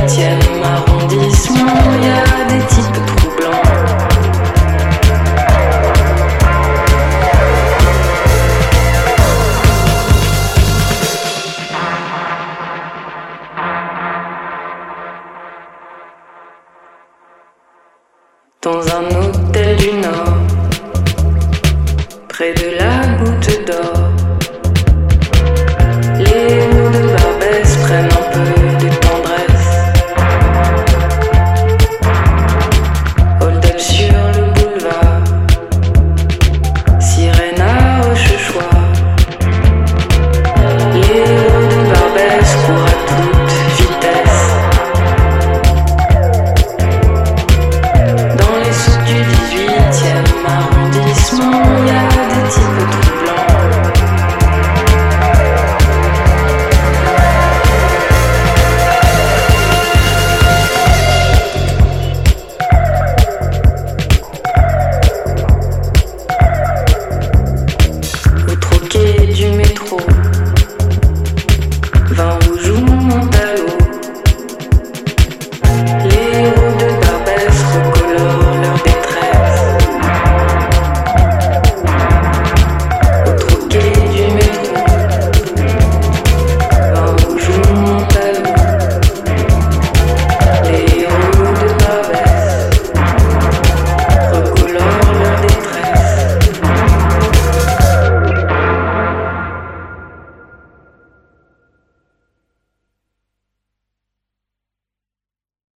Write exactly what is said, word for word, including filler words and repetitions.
huitième arrondissement, y a des types troublants. Dans un hôtel du Nord, près de la Goutte d'Or, les hauts de Barbès prennent un peu de tendresse. Hold-up sur le boulevard, sirène à Rochechouart. Les hauts de Barbès courent à tout